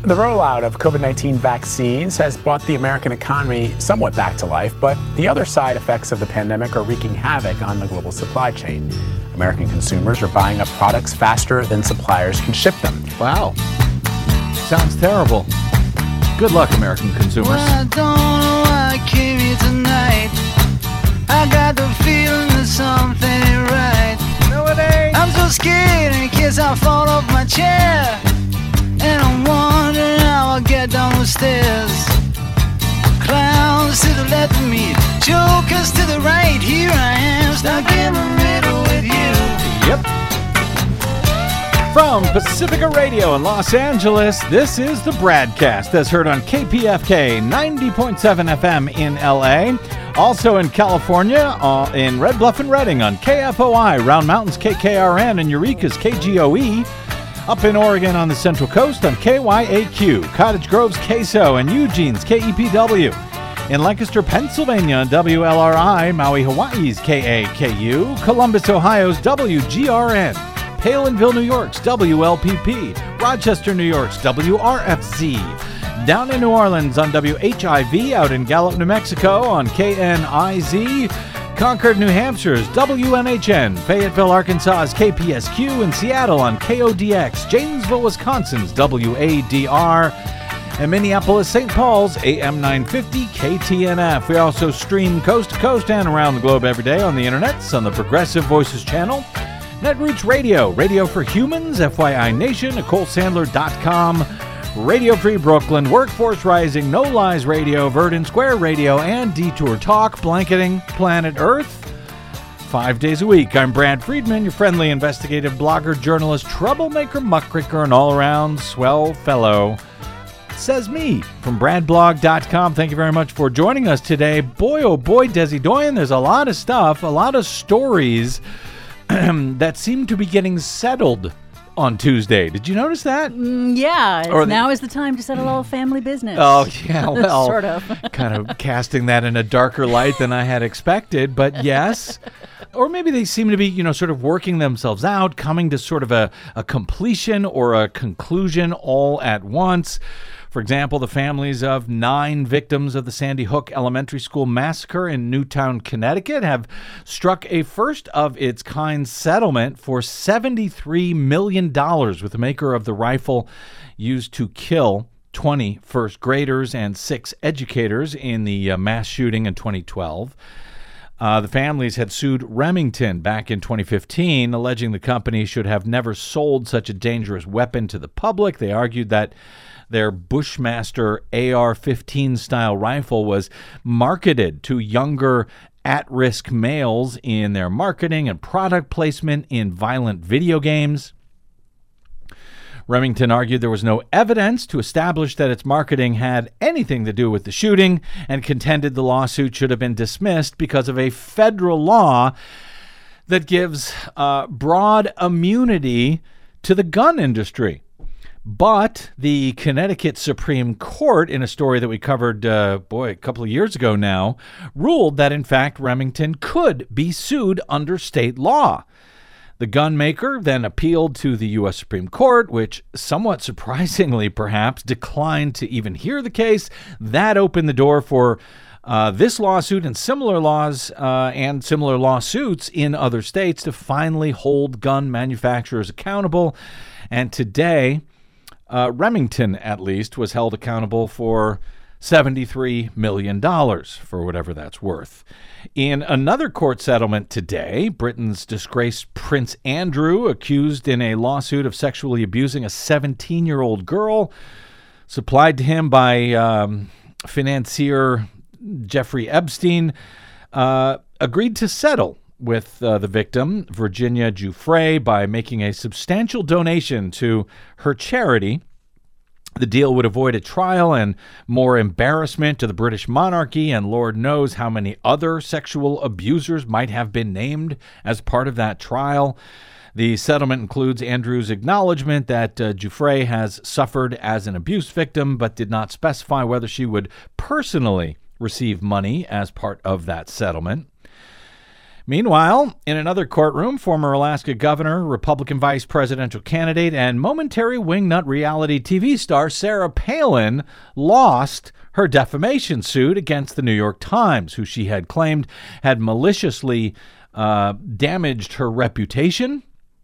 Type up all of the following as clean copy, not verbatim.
The rollout of COVID-19 vaccines has brought the American economy somewhat back to life, but the other side effects of the pandemic are wreaking havoc on the global supply chain. American consumers are buying up products faster than suppliers can ship them. Wow. Sounds terrible. Good luck, American consumers. Well, I don't know why I came here tonight. I got the feeling that something ain't right. No, it ain't. I'm so scared in case I fall off my chair. And I'm wondering how I'll get down the stairs. Clowns to the left of me, jokers to the right. Here I am, stuck in the middle with you. Yep. From Pacifica Radio in Los Angeles, this is the BradCast, as heard on KPFK 90.7 FM in LA. Also in California, in Red Bluff and Redding on KFOI, Round Mountains KKRN, and Eureka's KGOE. Up in Oregon on the Central Coast on KYAQ, Cottage Grove's KSO, and Eugene's KEPW. In Lancaster, Pennsylvania on WLRI, Maui, Hawaii's KAKU, Columbus, Ohio's WGRN, Palinville, New York's WLPP, Rochester, New York's WRFZ, down in New Orleans on WHIV, out in Gallup, New Mexico on KNIZ, Concord, New Hampshire's WNHN, Fayetteville, Arkansas's KPSQ, and Seattle on KODX, Janesville, Wisconsin's WADR, and Minneapolis, St. Paul's AM 950 KTNF. We also stream coast to coast and around the globe every day on the internets on the Progressive Voices channel, Netroots Radio, Radio for Humans, FYI Nation, NicoleSandler.com, Radio Free Brooklyn, Workforce Rising, No Lies Radio, Verdant Square Radio, and Detour Talk, blanketing planet Earth 5 days a week. I'm Brad Friedman, your friendly investigative blogger, journalist, troublemaker, muckraker, and all-around swell fellow. Says me from bradblog.com. Thank you very much for joining us today. Boy, oh boy, Desi Doyen, there's a lot of stuff, a lot of stories that seem to be getting settled on Tuesday. Did you notice that? Yeah. Now is the time to settle all family business. Oh, yeah. Well, sort of. Kind of casting that in a darker light than I had expected. But yes. Or maybe they seem to be, sort of working themselves out, coming to sort of a completion or a conclusion all at once. For example, the families of 9 victims of the Sandy Hook Elementary School massacre in Newtown, Connecticut, have struck a first-of-its-kind settlement for $73 million with the maker of the rifle used to kill 20 first graders and 6 educators in the mass shooting in 2012. The families had sued Remington back in 2015, alleging the company should have never sold such a dangerous weapon to the public. They argued that their Bushmaster AR-15 style rifle was marketed to younger at-risk males in their marketing and product placement in violent video games. Remington argued there was no evidence to establish that its marketing had anything to do with the shooting, and contended the lawsuit should have been dismissed because of a federal law that gives broad immunity to the gun industry. But the Connecticut Supreme Court, in a story that we covered, a couple of years ago now, ruled that, in fact, Remington could be sued under state law. The gun maker then appealed to the U.S. Supreme Court, which, somewhat surprisingly perhaps, declined to even hear the case. That opened the door for this lawsuit and similar laws and similar lawsuits in other states to finally hold gun manufacturers accountable. And today, Remington, at least, was held accountable for $73 million, for whatever that's worth. In another court settlement today, Britain's disgraced Prince Andrew, accused in a lawsuit of sexually abusing a 17-year-old girl, supplied to him by financier Jeffrey Epstein, agreed to settle with the victim, Virginia Giuffre, by making a substantial donation to her charity. The deal would avoid a trial and more embarrassment to the British monarchy, and Lord knows how many other sexual abusers might have been named as part of that trial. The settlement includes Andrew's acknowledgement that Giuffre has suffered as an abuse victim, but did not specify whether she would personally receive money as part of that settlement. Meanwhile, in another courtroom, former Alaska governor, Republican vice presidential candidate, and momentary wingnut reality TV star Sarah Palin lost her defamation suit against the New York Times, who she had claimed had maliciously damaged her reputation.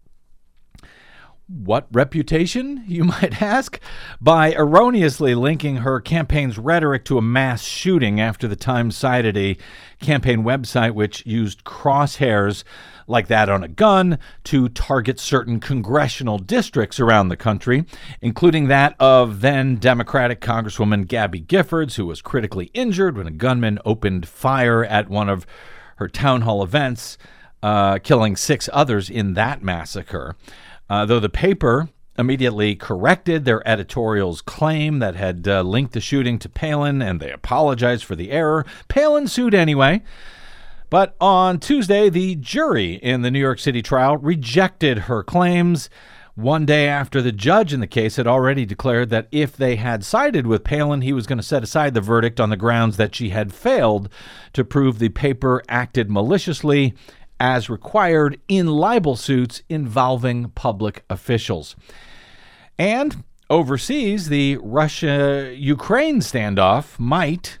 What reputation, you might ask? By erroneously linking her campaign's rhetoric to a mass shooting after the Times cited a campaign website which used crosshairs like that on a gun to target certain congressional districts around the country, including that of then Democratic Congresswoman Gabby Giffords, who was critically injured when a gunman opened fire at one of her town hall events, killing 6 others in that massacre. Though the paper immediately corrected their editorial's claim that had linked the shooting to Palin, and they apologized for the error, Palin sued anyway. But on Tuesday, the jury in the New York City trial rejected her claims, one day after the judge in the case had already declared that if they had sided with Palin, he was going to set aside the verdict on the grounds that she had failed to prove the paper acted maliciously as required in libel suits involving public officials. And overseas, the Russia-Ukraine standoff might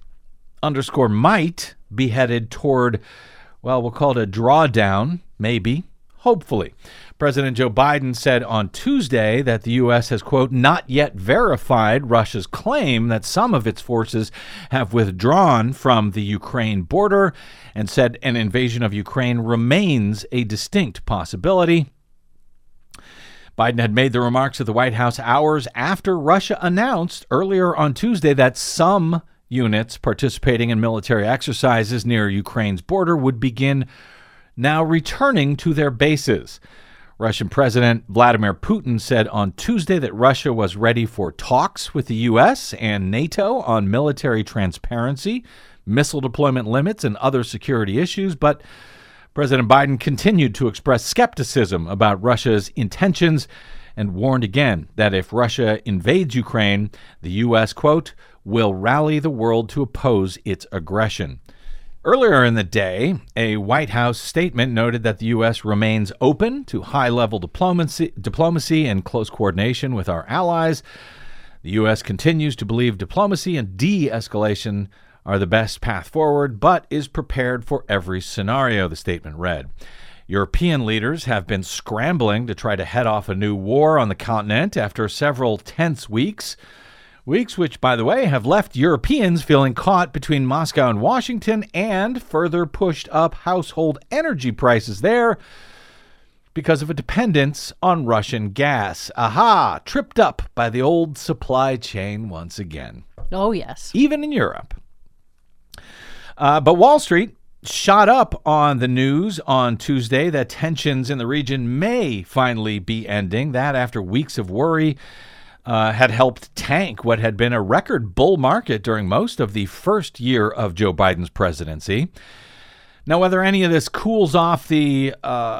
be headed toward, well, we'll call it a drawdown, maybe, hopefully. President Joe Biden said on Tuesday that the U.S. has, quote, not yet verified Russia's claim that some of its forces have withdrawn from the Ukraine border, and said an invasion of Ukraine remains a distinct possibility. Biden had made the remarks at the White House hours after Russia announced earlier on Tuesday that some units participating in military exercises near Ukraine's border would begin now returning to their bases. Russian President Vladimir Putin said on Tuesday that Russia was ready for talks with the U.S. and NATO on military transparency, missile deployment limits, and other security issues, but President Biden continued to express skepticism about Russia's intentions and warned again that if Russia invades Ukraine, the U.S., quote, will rally the world to oppose its aggression. Earlier in the day, a White House statement noted that the U.S. remains open to high-level diplomacy and close coordination with our allies. The U.S. continues to believe diplomacy and de-escalation are the best path forward, but is prepared for every scenario, the statement read. European leaders have been scrambling to try to head off a new war on the continent after several tense weeks. Weeks which, by the way, have left Europeans feeling caught between Moscow and Washington and further pushed up household energy prices there because of a dependence on Russian gas. Aha! Tripped up by the old supply chain once again. Oh, yes. Even in Europe. But Wall Street shot up on the news on Tuesday that tensions in the region may finally be ending. That after weeks of worry had helped tank what had been a record bull market during most of the first year of Joe Biden's presidency. Now, whether any of this cools off the,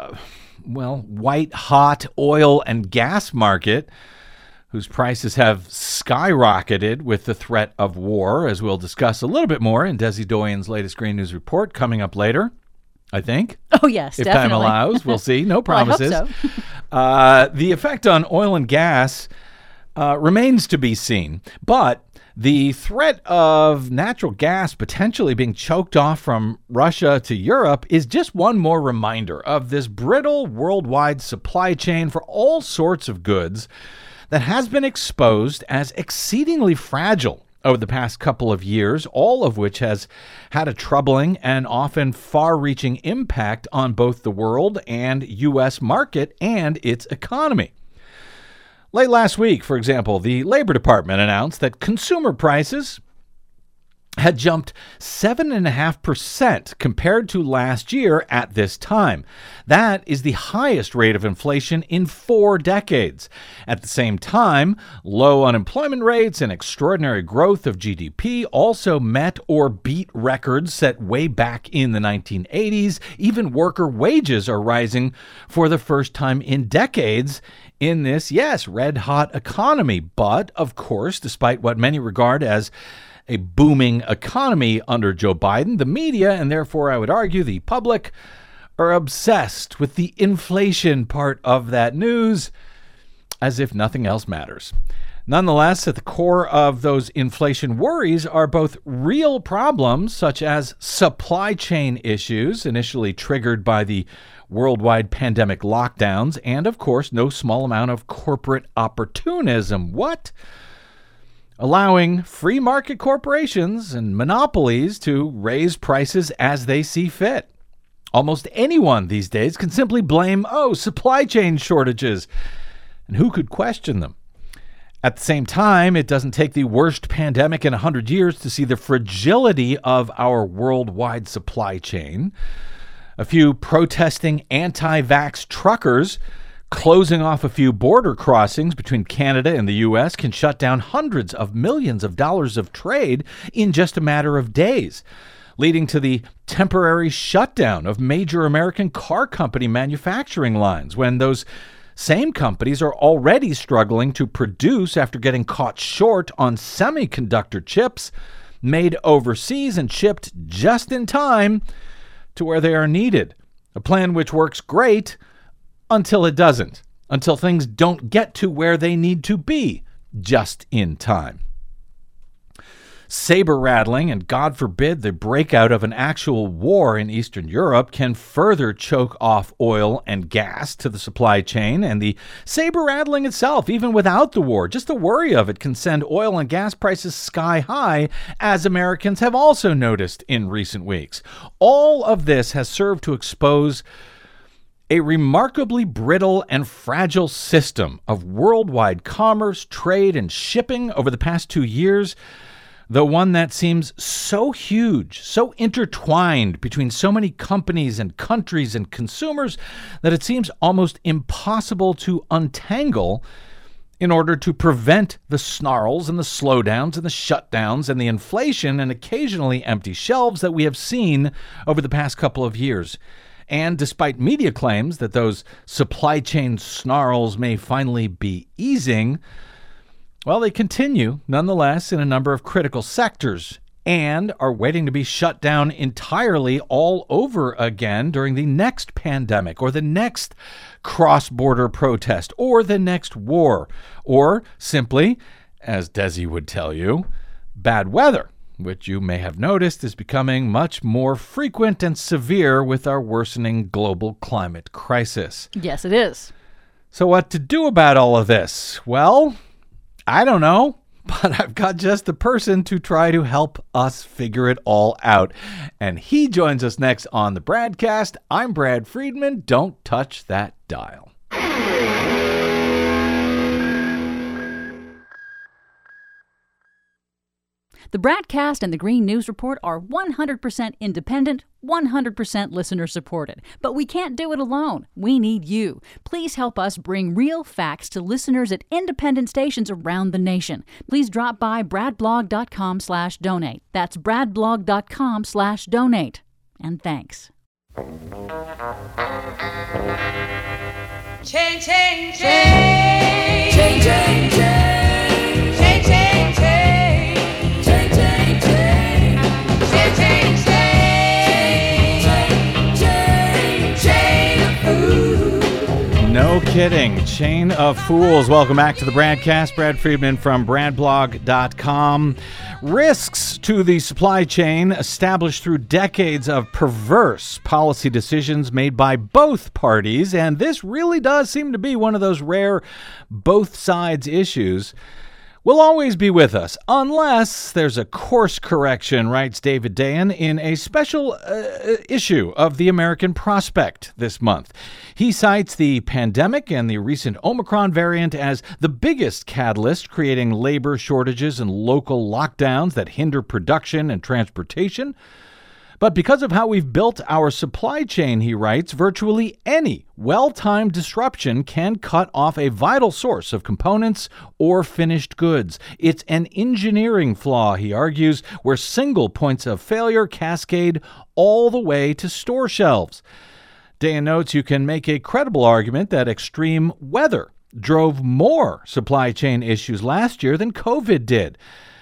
white-hot oil and gas market, whose prices have skyrocketed with the threat of war, as we'll discuss a little bit more in Desi Doyen's latest Green News Report coming up later, I think. Oh, yes, if definitely. Time allows. We'll see. No promises. Well, I hope so. The effect on oil and gas remains to be seen, but the threat of natural gas potentially being choked off from Russia to Europe is just one more reminder of this brittle worldwide supply chain for all sorts of goods that has been exposed as exceedingly fragile over the past couple of years, all of which has had a troubling and often far-reaching impact on both the world and U.S. market and its economy. Late last week, for example, the Labor Department announced that consumer prices had jumped 7.5% compared to last year at this time. That is the highest rate of inflation in 4 decades. At the same time, low unemployment rates and extraordinary growth of GDP also met or beat records set way back in the 1980s. Even worker wages are rising for the first time in decades in this, yes, red-hot economy. But, of course, despite what many regard as a booming economy under Joe Biden, the media, and therefore I would argue the public, are obsessed with the inflation part of that news, as if nothing else matters. Nonetheless, at the core of those inflation worries are both real problems, such as supply chain issues, initially triggered by the worldwide pandemic lockdowns, and, of course, no small amount of corporate opportunism. What? Allowing free market corporations and monopolies to raise prices as they see fit. Almost anyone these days can simply blame, supply chain shortages. And who could question them? At the same time, it doesn't take the worst pandemic in 100 years to see the fragility of our worldwide supply chain. A few protesting anti-vax truckers closing off a few border crossings between Canada and the U.S. can shut down hundreds of millions of dollars of trade in just a matter of days, leading to the temporary shutdown of major American car company manufacturing lines when those same companies are already struggling to produce after getting caught short on semiconductor chips made overseas and shipped just in time to where they are needed. A plan which works great until it doesn't, until things don't get to where they need to be just in time. Saber rattling and, God forbid, the breakout of an actual war in Eastern Europe can further choke off oil and gas to the supply chain, and the saber rattling itself, even without the war, just the worry of it can send oil and gas prices sky high, as Americans have also noticed in recent weeks. All of this has served to expose a remarkably brittle and fragile system of worldwide commerce, trade, and shipping over the past 2 years, though one that seems so huge, so intertwined between so many companies and countries and consumers that it seems almost impossible to untangle in order to prevent the snarls and the slowdowns and the shutdowns and the inflation and occasionally empty shelves that we have seen over the past couple of years. And despite media claims that those supply chain snarls may finally be easing, well, they continue, nonetheless, in a number of critical sectors and are waiting to be shut down entirely all over again during the next pandemic or the next cross-border protest or the next war or simply, as Desi would tell you, bad weather, which you may have noticed is becoming much more frequent and severe with our worsening global climate crisis. Yes, it is. So what to do about all of this? Well, I don't know, but I've got just the person to try to help us figure it all out. And he joins us next on the Bradcast. I'm Brad Friedman. Don't touch that dial. The Bradcast and the Green News Report are 100% independent, 100% listener-supported. But we can't do it alone. We need you. Please help us bring real facts to listeners at independent stations around the nation. Please drop by bradblog.com/donate. That's bradblog.com/donate. And thanks. Change, change, change. Change, change, change. Change, change, change. No kidding. Chain of Fools. Welcome back to the Bradcast. Brad Friedman from bradblog.com. Risks to the supply chain established through decades of perverse policy decisions made by both parties, and this really does seem to be one of those rare both sides issues, will always be with us, unless there's a course correction, writes David Dayen in a special issue of the American Prospect this month. He cites the pandemic and the recent Omicron variant as the biggest catalyst, creating labor shortages and local lockdowns that hinder production and transportation. But because of how we've built our supply chain, he writes, virtually any well-timed disruption can cut off a vital source of components or finished goods. It's an engineering flaw, he argues, where single points of failure cascade all the way to store shelves. Dayen notes you can make a credible argument that extreme weather drove more supply chain issues last year than COVID did.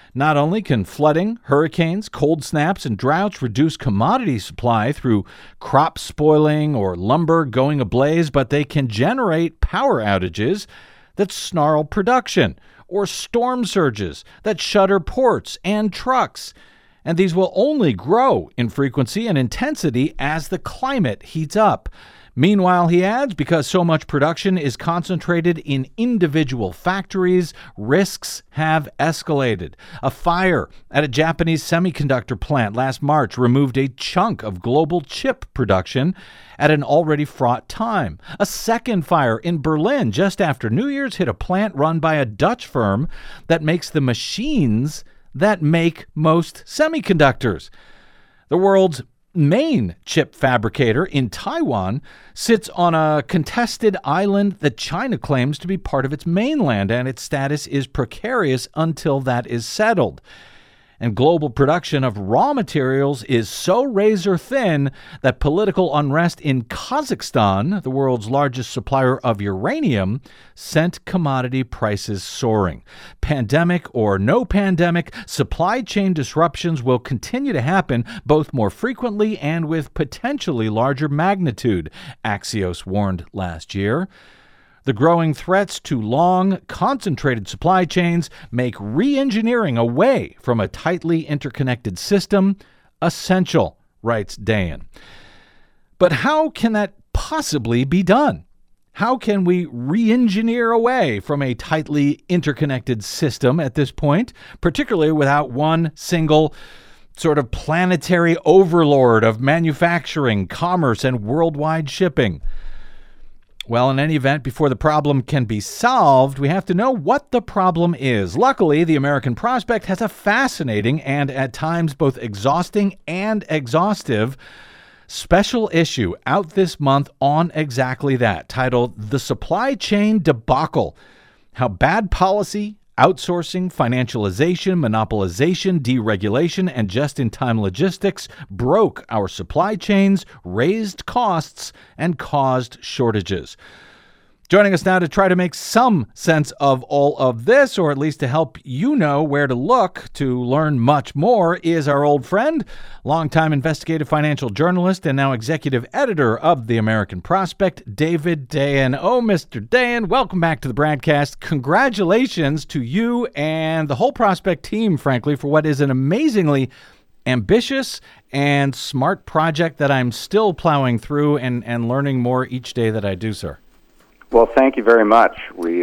Not only can flooding, hurricanes, cold snaps, and droughts reduce commodity supply through crop spoiling or lumber going ablaze, but they can generate power outages that snarl production, or storm surges that shutter ports and trucks. And these will only grow in frequency and intensity as the climate heats up. Meanwhile, he adds, because so much production is concentrated in individual factories, risks have escalated. A fire at a Japanese semiconductor plant last March removed a chunk of global chip production at an already fraught time. A second fire in Berlin just after New Year's hit a plant run by a Dutch firm that makes the machines that make most semiconductors. The world's main chip fabricator in Taiwan sits on a contested island that China claims to be part of its mainland, and its status is precarious until that is settled. And global production of raw materials is so razor thin that political unrest in Kazakhstan, the world's largest supplier of uranium, sent commodity prices soaring. Pandemic or no pandemic, supply chain disruptions will continue to happen, both more frequently and with potentially larger magnitude, Axios warned last year. The growing threats to long, concentrated supply chains make re-engineering away from a tightly interconnected system essential, writes Dayan. But how can that possibly be done? How can we re-engineer away from a tightly interconnected system at this point, particularly without one single sort of planetary overlord of manufacturing, commerce, and worldwide shipping? Well, in any event, before the problem can be solved, we have to know what the problem is. Luckily, the American Prospect has a fascinating and at times both exhausting and exhaustive special issue out this month on exactly that, titled The Supply Chain Debacle: How Bad Policy, Outsourcing, Financialization, Monopolization, Deregulation, and Just-in-Time Logistics broke our supply chains, raised costs, and caused shortages. Joining us now to try to make some sense of all of this, or at least to help you know where to look to learn much more, is our old friend, longtime investigative financial journalist and now executive editor of the American Prospect, David Dayen. Oh, Mr. Dayen, welcome back to the broadcast. Congratulations to you and the whole Prospect team, frankly, for what is an amazingly ambitious and smart project that I'm still plowing through and learning more each day that I do, sir. Well, thank you very much. We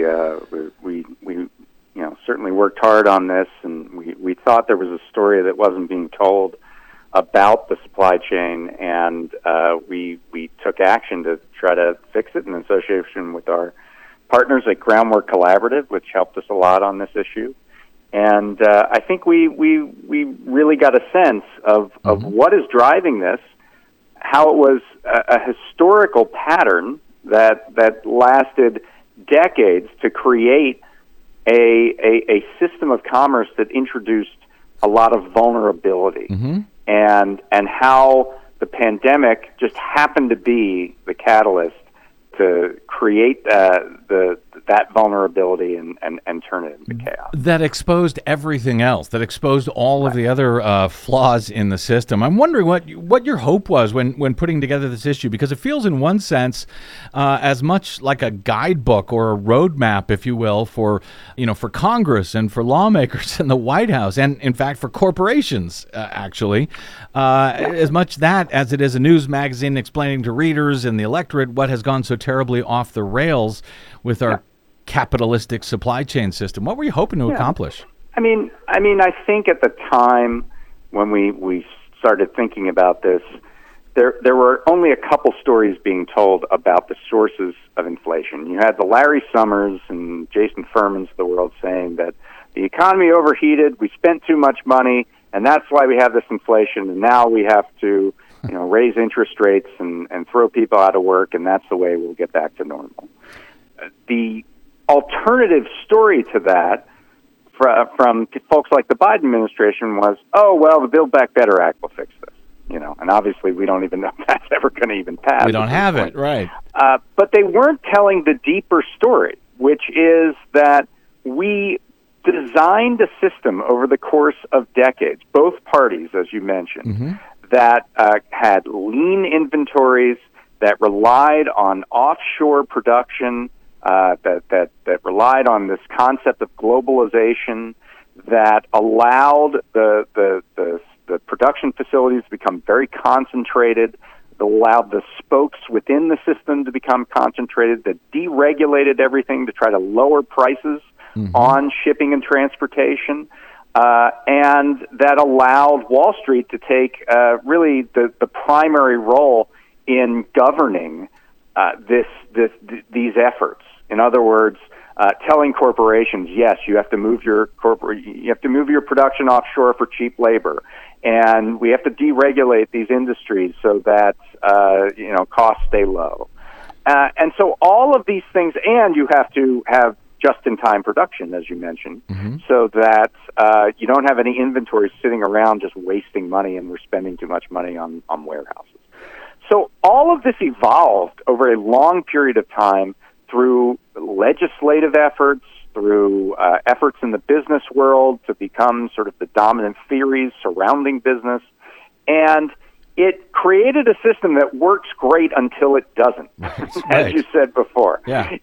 certainly worked hard on this, and we thought there was a story that wasn't being told about the supply chain, and we took action to try to fix it in association with our partners at Groundwork Collaborative, which helped us a lot on this issue. And I think we really got a sense of what is driving this, how it was a historical pattern that lasted decades to create a system of commerce that introduced a lot of vulnerability, and how the pandemic just happened to be the catalyst to create that vulnerability and turn it into chaos. That exposed everything else, that exposed all of the other flaws in the system. I'm wondering what your hope was when putting together this issue, because it feels in one sense as much like a guidebook or a roadmap, if you will, for Congress and for lawmakers in the White House, and in fact for corporations, actually, as much that as it is a news magazine explaining to readers and the electorate what has gone so terribly off the rails with our capitalistic supply chain system. What were you hoping to accomplish? I mean, I think at the time when we started thinking about this, there were only a couple stories being told about the sources of inflation. You had the Larry Summers and Jason Furmans of the world saying that the economy overheated, we spent too much money, and that's why we have this inflation, and now we have to raise interest rates and throw people out of work, and that's the way we'll get back to normal. The alternative story to that from folks like the Biden administration was, the Build Back Better Act will fix this. And obviously we don't even know if that's ever going to even pass. We don't have it, right. But they weren't telling the deeper story, which is that we deserve designed a system over the course of decades, both parties, as you mentioned, that had lean inventories, that relied on offshore production, that relied on this concept of globalization, that allowed the production facilities to become very concentrated, that allowed the spokes within the system to become concentrated, that deregulated everything to try to lower prices on shipping and transportation, and that allowed Wall Street to take really the primary role in governing these efforts. In other words, telling corporations, yes, you have to move your production offshore for cheap labor, and we have to deregulate these industries so that costs stay low. And so all of these things, and you have to have just-in-time production, as you mentioned, so that you don't have any inventory sitting around just wasting money, and we're spending too much money on warehouses. So all of this evolved over a long period of time through legislative efforts, through efforts in the business world to become sort of the dominant theories surrounding business. And it created a system that works great until it doesn't, as you said before. Yeah.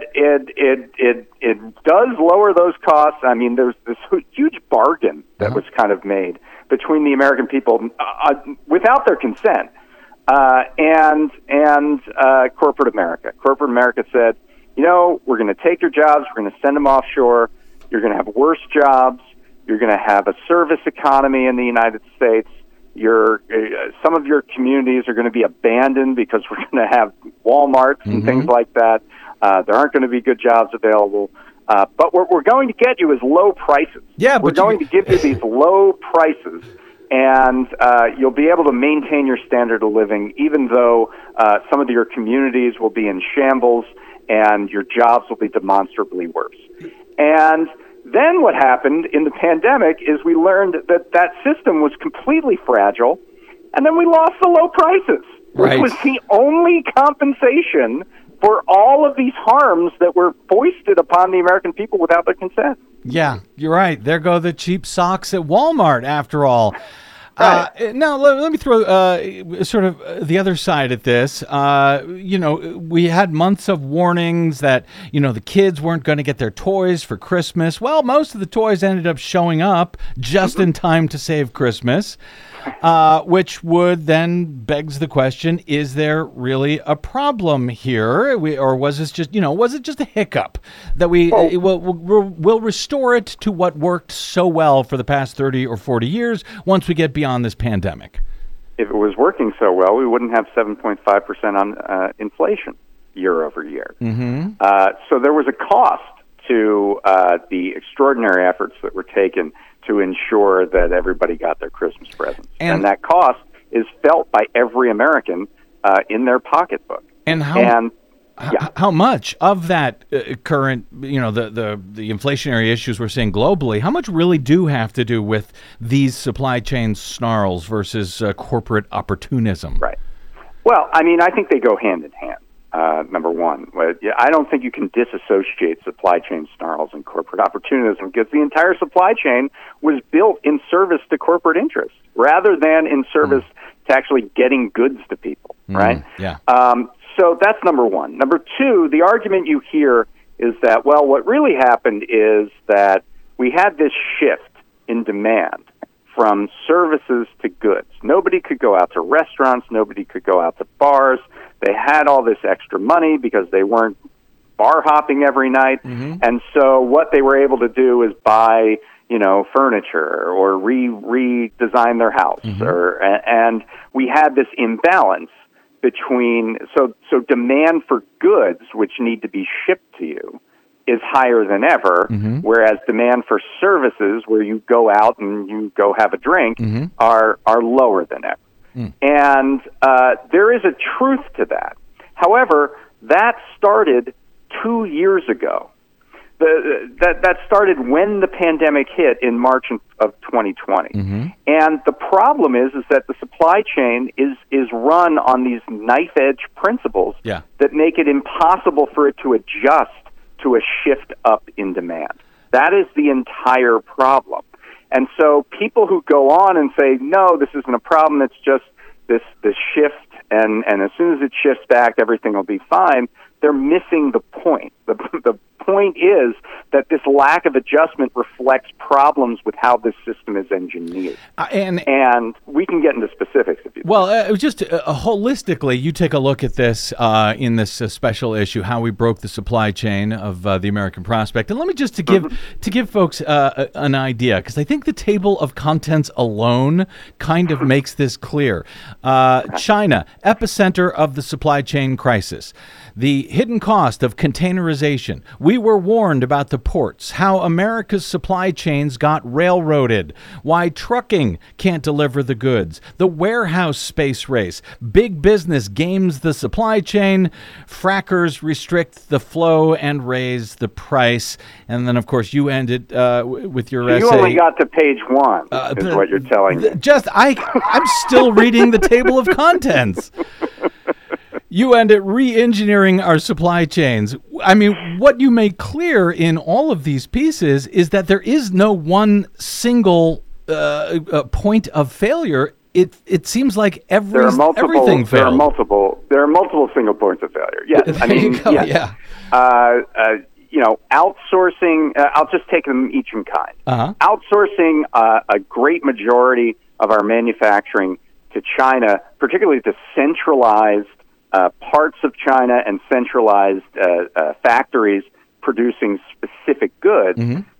It does lower those costs. I mean, there's this huge bargain that was kind of made between the American people without their consent. And corporate America. Corporate America said, we're going to take your jobs, we're going to send them offshore, you're going to have worse jobs, you're going to have a service economy in the United States, some of your communities are going to be abandoned because we're going to have Walmarts and things like that. There aren't going to be good jobs available. But what we're going to get you is low prices. Yeah, we're going to give you these low prices, and you'll be able to maintain your standard of living, even though some of your communities will be in shambles and your jobs will be demonstrably worse. And then what happened in the pandemic is we learned that system was completely fragile, and then we lost the low prices, which was the only compensation for all of these harms that were foisted upon the American people without their consent. Yeah, you're right. There go the cheap socks at Walmart, after all. Right. Now, let me throw sort of the other side at this. We had months of warnings that, the kids weren't going to get their toys for Christmas. Well, most of the toys ended up showing up just in time to save Christmas, which would then begs the question, is there really a problem here? Or was this just, was it just a hiccup that we'll restore it to what worked so well for the past 30 or 40 years once we get beyond this pandemic? If it was working so well, we wouldn't have 7.5% on inflation year over year. So there was a cost to the extraordinary efforts that were taken to ensure that everybody got their Christmas presents. And that cost is felt by every American in their pocketbook. And how much of that current, the inflationary issues we're seeing globally, how much really do have to do with these supply chain snarls versus corporate opportunism? Right. Well, I mean, I think they go hand in hand. Number one, I don't think you can disassociate supply chain snarls and corporate opportunism, because the entire supply chain was built in service to corporate interests rather than in service to actually getting goods to people, right? Yeah. So that's number one. Number two, the argument you hear is that, well, what really happened is that we had this shift in demand from services to goods. Nobody could go out to restaurants. Nobody could go out to bars. They had all this extra money because they weren't bar hopping every night. And so what they were able to do is buy, furniture or redesign their house. And we had this imbalance between, so demand for goods, which need to be shipped to you, is higher than ever, whereas demand for services, where you go out and you go have a drink, are lower than ever. And there is a truth to that. However, that started 2 years ago. That started when the pandemic hit in March of 2020. And the problem is that the supply chain is run on these knife-edge principles that make it impossible for it to adjust to a shift up in demand. That is the entire problem. And so people who go on and say, no, this isn't a problem, it's just this shift, and as soon as it shifts back, everything will be fine, they're missing the point. The point is that this lack of adjustment reflects problems with how this system is engineered. And we can get into specifics if you just holistically, you take a look at this in this special issue, how we broke the supply chain of the American Prospect. And let me just to give folks an idea, because I think the table of contents alone kind of makes this clear. China, epicenter of the supply chain crisis. The hidden cost of containerization. We were warned about the ports, how America's supply chains got railroaded, why trucking can't deliver the goods, the warehouse space race, big business games the supply chain, frackers restrict the flow and raise the price. And then, of course, you ended with your essay. You only got to page 1, is what you're telling me. I'm still reading the table of contents. You end at re-engineering our supply chains. I mean, what you make clear in all of these pieces is that there is no one single point of failure. It seems like everything failed. There are multiple single points of failure. Yes, I mean, yeah. Outsourcing. I'll just take them each in kind. Outsourcing a great majority of our manufacturing to China, particularly to centralized parts of China and centralized factories producing specific goods,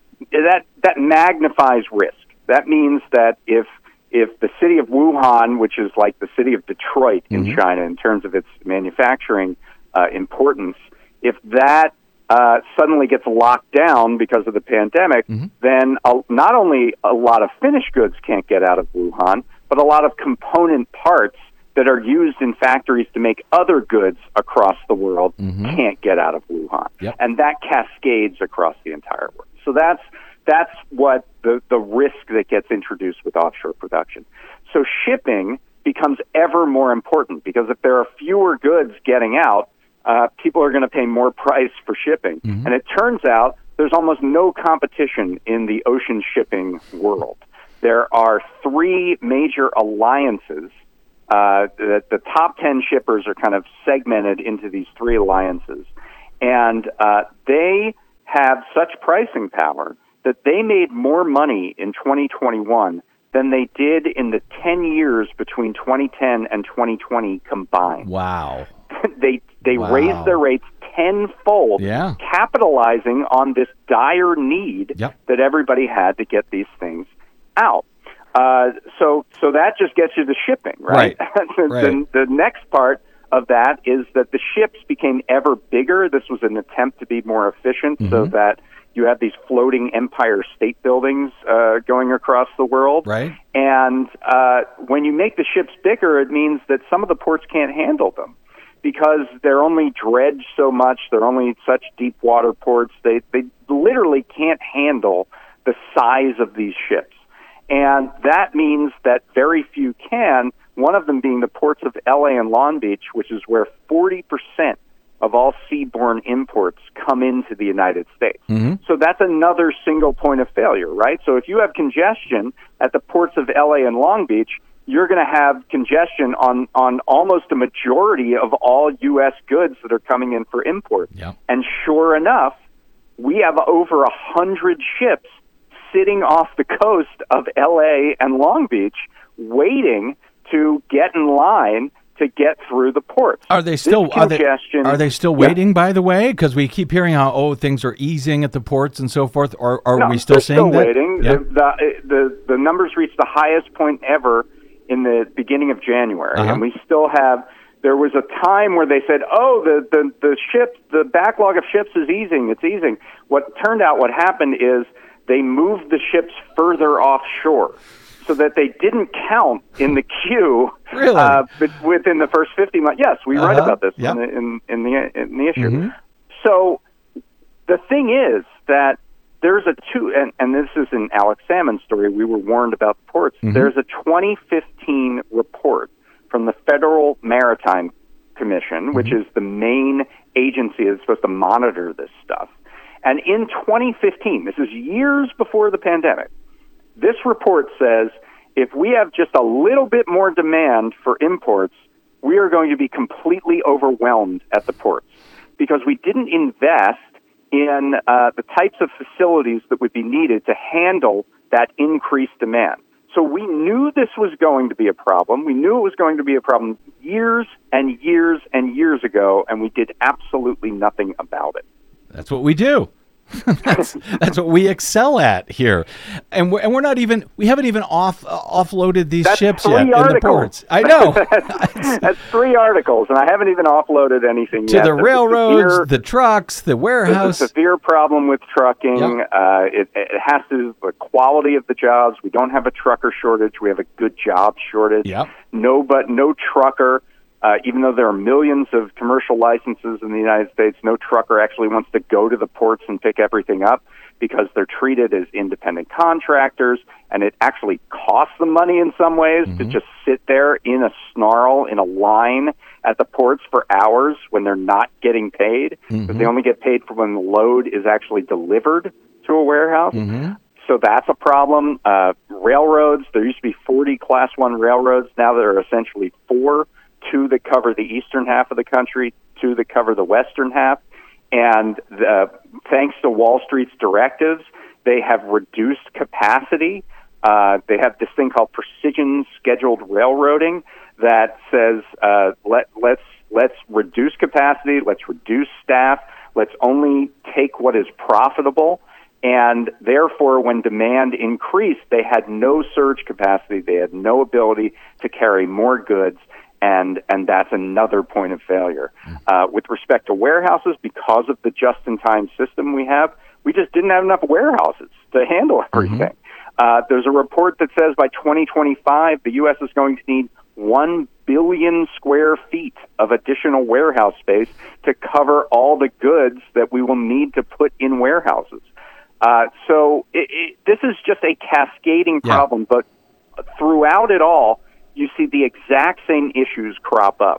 that magnifies risk. That means that if the city of Wuhan, which is like the city of Detroit in China in terms of its manufacturing importance, if that suddenly gets locked down because of the pandemic, then not only a lot of finished goods can't get out of Wuhan, but a lot of component parts that are used in factories to make other goods across the world can't get out of Wuhan. Yep. And that cascades across the entire world. So that's what the risk that gets introduced with offshore production. So shipping becomes ever more important, because if there are fewer goods getting out, people are going to pay more price for shipping. And it turns out there's almost no competition in the ocean shipping world. There are 3 major alliances. The top 10 shippers are kind of segmented into these 3 alliances, and they have such pricing power that they made more money in 2021 than they did in the 10 years between 2010 and 2020 combined. Wow. They raised their rates tenfold, capitalizing on this dire need that everybody had to get these things out. So that just gets you to shipping, right? The next part of that is that the ships became ever bigger. This was an attempt to be more efficient so that you have these floating Empire State Buildings going across the world. Right. And when you make the ships bigger, it means that some of the ports can't handle them because they're only dredged so much. They're only such deep water ports. They literally can't handle the size of these ships. And that means that very few can, one of them being the ports of L.A. and Long Beach, which is where 40% of all seaborne imports come into the United States. So that's another single point of failure, right? So if you have congestion at the ports of L.A. and Long Beach, you're going to have congestion on almost a majority of all U.S. goods that are coming in for import. And sure enough, we have over 100 ships sitting off the coast of L.A. and Long Beach, waiting to get in line to get through the ports. Are they still waiting? By the way, because we keep hearing how things are easing at the ports and so forth. Or are we still seeing that? Waiting. Yeah. The numbers reached the highest point ever in the beginning of January, and we still have. There was a time where they said, the backlog of ships is easing. It's easing. What happened is they moved the ships further offshore so that they didn't count in the queue within the first 50 months. Yes, we write about this in the issue. So the thing is that there's and this is an Alex Salmon story. We were warned about the ports. There's a 2015 report from the Federal Maritime Commission, which is the main agency that's supposed to monitor this stuff. And in 2015, this is years before the pandemic, this report says if we have just a little bit more demand for imports, we are going to be completely overwhelmed at the ports because we didn't invest in the types of facilities that would be needed to handle that increased demand. So we knew this was going to be a problem. We knew it was going to be a problem years and years and years ago, and we did absolutely nothing about it. That's what we do. that's what we excel at here, and we haven't even offloaded these ships yet in the ports. I know that's 3 articles, and I haven't even offloaded anything to yet. the railroads, the trucks, the warehouse. There's a severe problem with trucking. Yep. It has to do with the quality of the jobs. We don't have a trucker shortage. We have a good job shortage. Yep. No trucker. Even though there are millions of commercial licenses in the United States, no trucker actually wants to go to the ports and pick everything up because they're treated as independent contractors, and it actually costs them money in some ways to just sit there in a snarl, in a line at the ports for hours when they're not getting paid. But they only get paid for when the load is actually delivered to a warehouse. So that's a problem. Railroads, there used to be 40 Class 1 railroads. Now there are essentially 4. 2 that cover the eastern half of the country, 2 that cover the western half. And thanks to Wall Street's directives, they have reduced capacity. They have this thing called precision scheduled railroading that says let's reduce capacity, let's reduce staff, let's only take what is profitable. And therefore, when demand increased, they had no surge capacity. They had no ability to carry more goods. And that's another point of failure. With respect to warehouses, because of the just-in-time system we have, we just didn't have enough warehouses to handle everything. There's a report that says by 2025, the U.S. is going to need 1 billion square feet of additional warehouse space to cover all the goods that we will need to put in warehouses. So this is just a cascading problem, but throughout it all, you see the exact same issues crop up.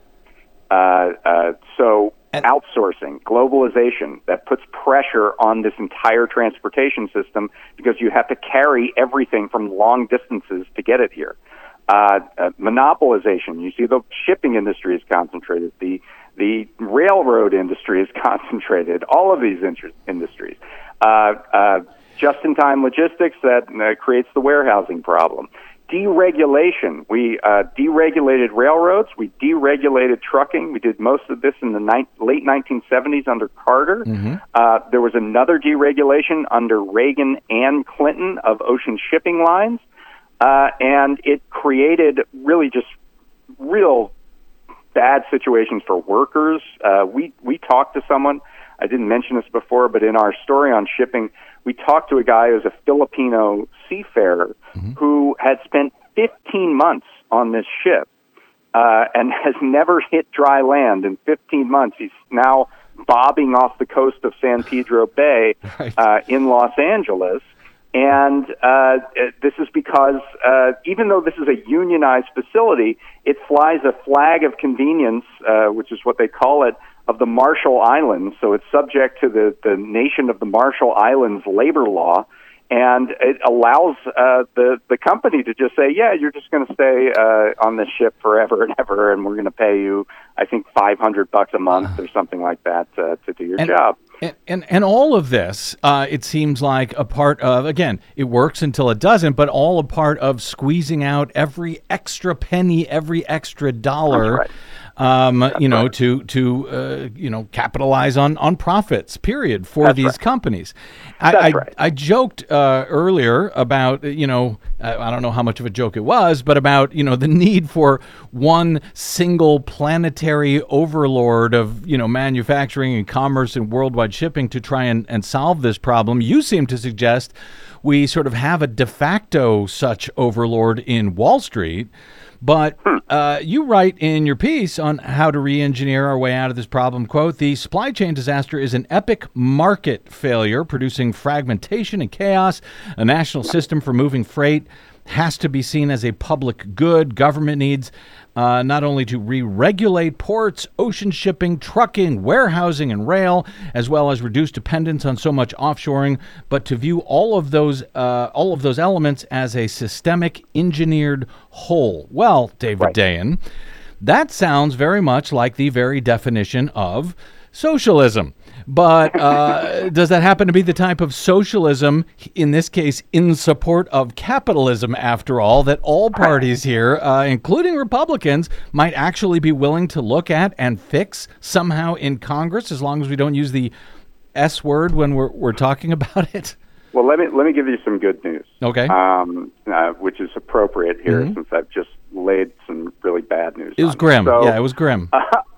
So outsourcing, globalization, that puts pressure on this entire transportation system because you have to carry everything from long distances to get it here. Monopolization, you see the shipping industry is concentrated, the railroad industry is concentrated, all of these industries. Just-in-time logistics, that creates the warehousing problem. Deregulation. We deregulated railroads. We deregulated trucking. We did most of this in the late 1970s under Carter. There was another deregulation under Reagan and Clinton of ocean shipping lines. And it created really just real bad situations for workers. We talked to someone, I didn't mention this before, but in our story on shipping, we talked to a guy who's a Filipino seafarer who had spent 15 months on this ship and has never hit dry land in 15 months. He's now bobbing off the coast of San Pedro Bay in Los Angeles. And this is because even though this is a unionized facility, it flies a flag of convenience, which is what they call it, of the Marshall Islands. So it's subject to the nation of the Marshall Islands labor law. And it allows the company to just say, yeah, you're just going to stay on this ship forever and ever, and we're going to pay you, I think, $500 a month or something like that to do your job. And all of this, it seems like a part of, again, it works until it doesn't, but all a part of squeezing out every extra penny, every extra dollar. That's right. To capitalize on profits, period, for these companies. I joked earlier about, I don't know how much of a joke it was, but about, the need for one single planetary overlord of, manufacturing and commerce and worldwide shipping to try and solve this problem. You seem to suggest we sort of have a de facto such overlord in Wall Street. But you write in your piece on how to re-engineer our way out of this problem, quote, "The supply chain disaster is an epic market failure, producing fragmentation and chaos, a national system for moving freight has to be seen as a public good. Government needs not only to re-regulate ports, ocean shipping, trucking, warehousing, and rail, as well as reduce dependence on so much offshoring, but to view all of those elements as a systemic engineered whole. Well, David Dayen, that sounds very much like the very definition of socialism. But does that happen to be the type of socialism, in this case, in support of capitalism, after all, that all parties here, including Republicans, might actually be willing to look at and fix somehow in Congress, as long as we don't use the S word when we're talking about it? Well, let me give you some good news. Okay. Which is appropriate here, since I've just laid some really bad news. It was grim. It was grim.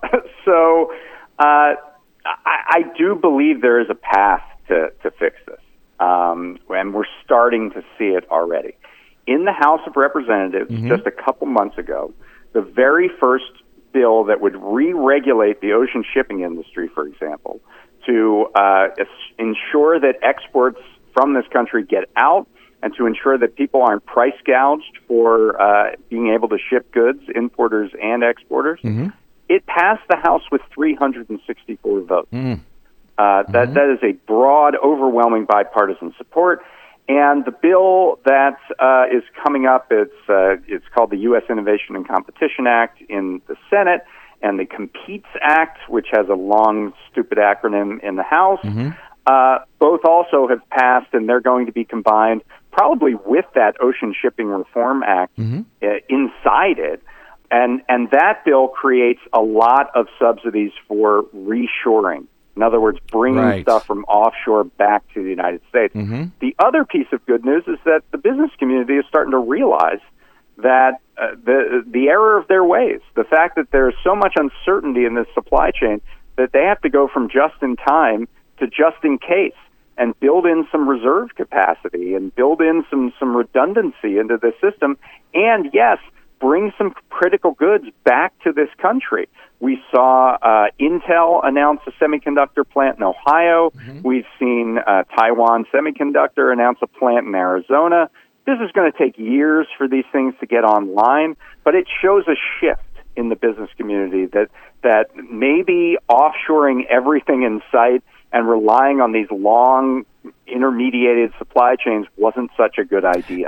I do believe there is a path to fix this, and we're starting to see it already. In the House of Representatives, just a couple months ago, the very first bill that would re-regulate the ocean shipping industry, for example, to ensure that exports from this country get out and to ensure that people aren't price gouged for being able to ship goods, importers and exporters. It passed the House with 364 votes. That is a broad, overwhelming bipartisan support. And the bill that is coming up, it's called the U.S. Innovation and Competition Act in the Senate, and the Competes Act, which has a long, stupid acronym in the House. Both also have passed, and they're going to be combined probably with that Ocean Shipping Reform Act inside it. And that bill creates a lot of subsidies for reshoring. In other words, bringing stuff from offshore back to the United States. The other piece of good news is that the business community is starting to realize that the error of their ways, the fact that there's so much uncertainty in this supply chain that they have to go from just in time to just in case and build in some reserve capacity and build in some redundancy into the system. And yes, bring some critical goods back to this country. We saw Intel announce a semiconductor plant in Ohio. We've seen Taiwan Semiconductor announce a plant in Arizona. This is going to take years for these things to get online, but it shows a shift in the business community that maybe offshoring everything in sight and relying on these long intermediated supply chains wasn't such a good idea.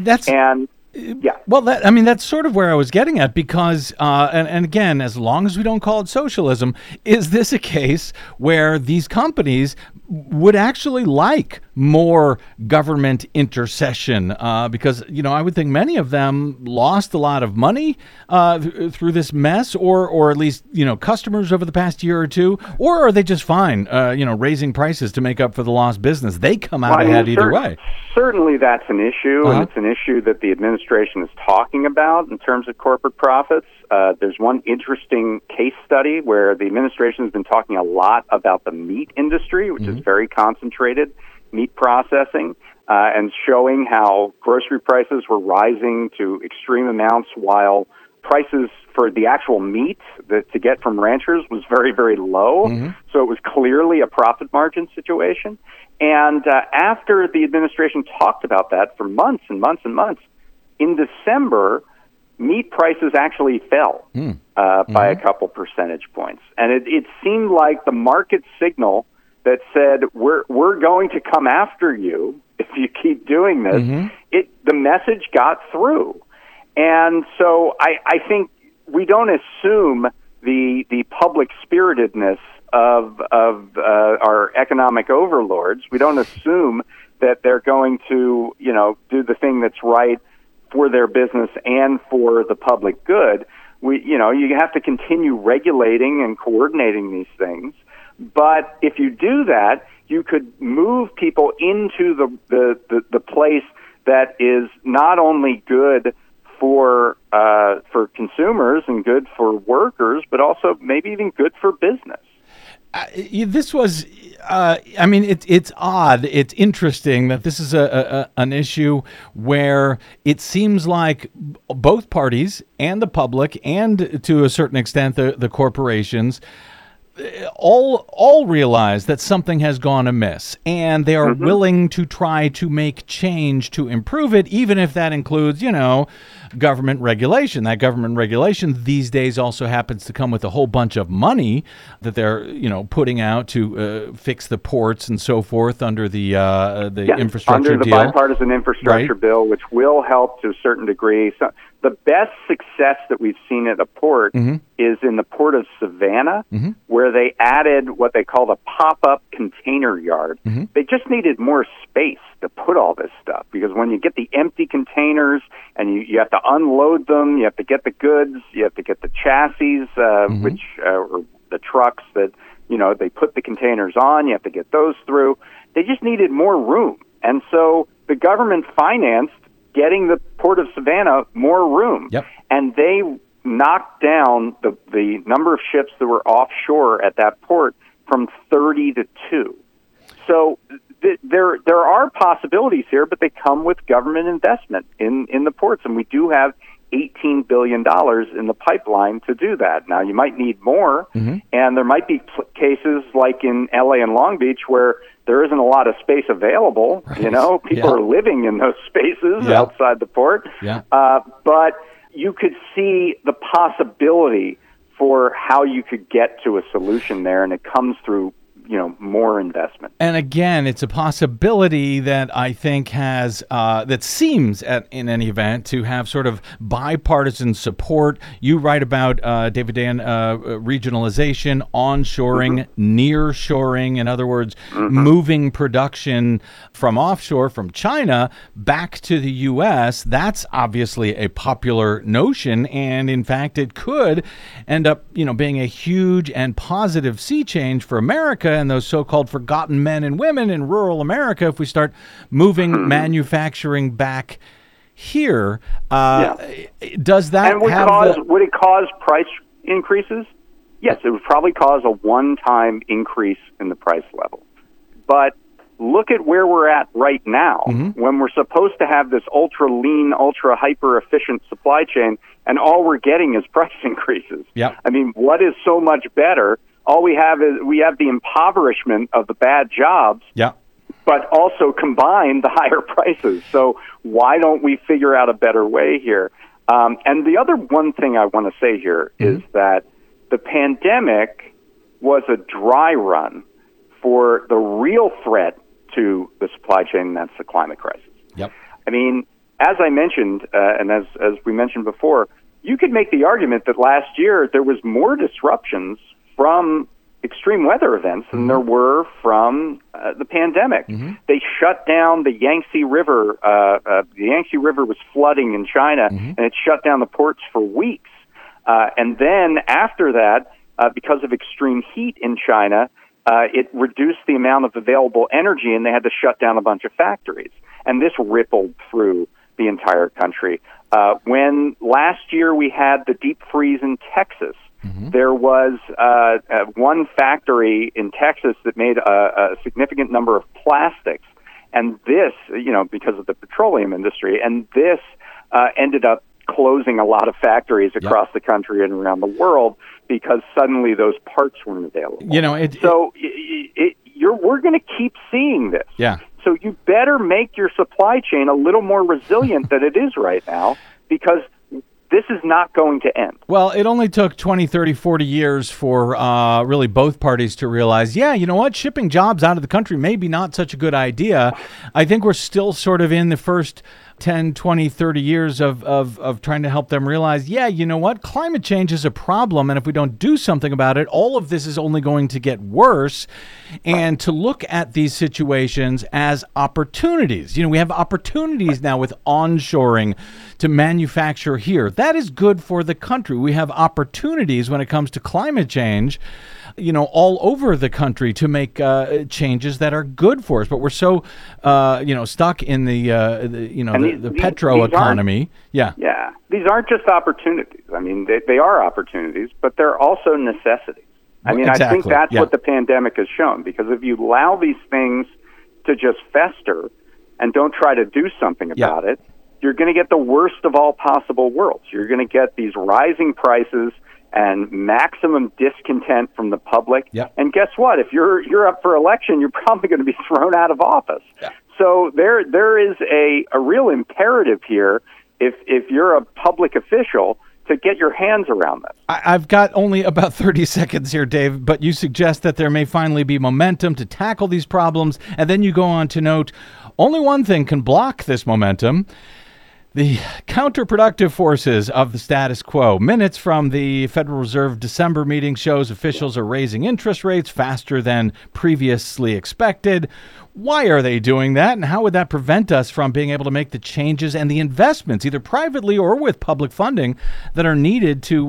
Yeah. Well, that's sort of where I was getting at, because, and again, as long as we don't call it socialism, is this a case where these companies would actually like more government intercession? Because, I would think many of them lost a lot of money through this mess, or at least, customers over the past year or two, or are they just fine, raising prices to make up for the lost business? They come out ahead either way. Certainly that's an issue, and it's an issue that the administration is talking about in terms of corporate profits. There's one interesting case study where the administration has been talking a lot about the meat industry, which is very concentrated, meat processing, and showing how grocery prices were rising to extreme amounts while prices for the actual meat to get from ranchers was very, very low. So it was clearly a profit margin situation. And after the administration talked about that for months and months and months, in December, meat prices actually fell by a couple percentage points. And it seemed like the market signal that said, we're going to come after you if you keep doing this, the message got through. And so I think we don't assume the public spiritedness of our economic overlords. We don't assume that they're going to, do the thing that's right for their business and for the public good. You have to continue regulating and coordinating these things. But if you do that, you could move people into the place that is not only good for consumers and good for workers, but also maybe even good for business. This was, it's odd. It's interesting that this is an issue where it seems like both parties and the public and to a certain extent the corporations all realize that something has gone amiss, and they are willing to try to make change to improve it, even if that includes, government regulation. That government regulation these days also happens to come with a whole bunch of money that they're, putting out to fix the ports and so forth under the infrastructure under the deal. bipartisan infrastructure bill, which will help to a certain degree. So the best success that we've seen at a port is in the port of Savannah, where they added what they call the pop-up container yard. They just needed more space to put all this stuff, because when you get the empty containers and you have to unload them, you have to get the goods, you have to get the chassis, which or the trucks that they put the containers on, you have to get those through. They just needed more room, and so the government financed getting the Port of Savannah more room. And they knocked down the number of ships that were offshore at that port from 30 to 2. So there are possibilities here, but they come with government investment in the ports, and we do have $18 billion in the pipeline to do that. Now, you might need more, and there might be cases like in LA and Long Beach where there isn't a lot of space available. People are living in those spaces outside the port. But you could see the possibility for how you could get to a solution there, and it comes through more investment. And again, it's a possibility that I think has, that seems in any event to have sort of bipartisan support. You write about, David Dan, regionalization, onshoring, nearshoring, in other words, moving production from offshore, from China, back to the U.S. That's obviously a popular notion, and in fact, it could end up, being a huge and positive sea change for America and those so-called forgotten men and women in rural America if we start moving manufacturing back here. Does that would it cause price increases? Yes, it would probably cause a one-time increase in the price level. But look at where we're at right now, when we're supposed to have this ultra-lean, ultra-hyper-efficient supply chain, and all we're getting is price increases. I mean, what is so much better? All we have is the impoverishment of the bad jobs, but also combine the higher prices. So why don't we figure out a better way here? And the other one thing I want to say here is that the pandemic was a dry run for the real threat to the supply chain, and that's the climate crisis. I mean, as I mentioned, and as we mentioned before, you could make the argument that last year there was more disruptions from extreme weather events than there were from the pandemic. They shut down the Yangtze River. The Yangtze River was flooding in China, and it shut down the ports for weeks. And then after that, because of extreme heat in China, it reduced the amount of available energy, and they had to shut down a bunch of factories. And this rippled through the entire country. When last year we had the deep freeze in Texas, there was one factory in Texas that made a significant number of plastics, and this, because of the petroleum industry, and this ended up closing a lot of factories across the country and around the world because suddenly those parts weren't available. We're going to keep seeing this. So you better make your supply chain a little more resilient than it is right now, because this is not going to end. Well, it only took 20, 30, 40 years for really both parties to realize, shipping jobs out of the country may be not such a good idea. I think we're still sort of in the first 10, 20, 30 years of trying to help them realize, climate change is a problem, and if we don't do something about it, all of this is only going to get worse. And to look at these situations as opportunities. We have opportunities now with onshoring to manufacture here. That is good for the country. We have opportunities when it comes to climate change, all over the country to make changes that are good for us. But we're so, stuck in the petro economy. These aren't just opportunities. I mean, they are opportunities, but they're also necessities. I mean, I think that's what the pandemic has shown, because if you allow these things to just fester and don't try to do something about it, you're going to get the worst of all possible worlds. You're going to get these rising prices and maximum discontent from the public. Yep. And guess what? If you're up for election, you're probably going to be thrown out of office. Yeah. So there is a real imperative here, if you're a public official, to get your hands around this. I've got only about 30 seconds here, Dave, but you suggest that there may finally be momentum to tackle these problems, and then you go on to note only one thing can block this momentum: the counterproductive forces of the status quo. Minutes from the Federal Reserve December meeting shows officials are raising interest rates faster than previously expected. Why are they doing that, and how would that prevent us from being able to make the changes and the investments, either privately or with public funding, that are needed to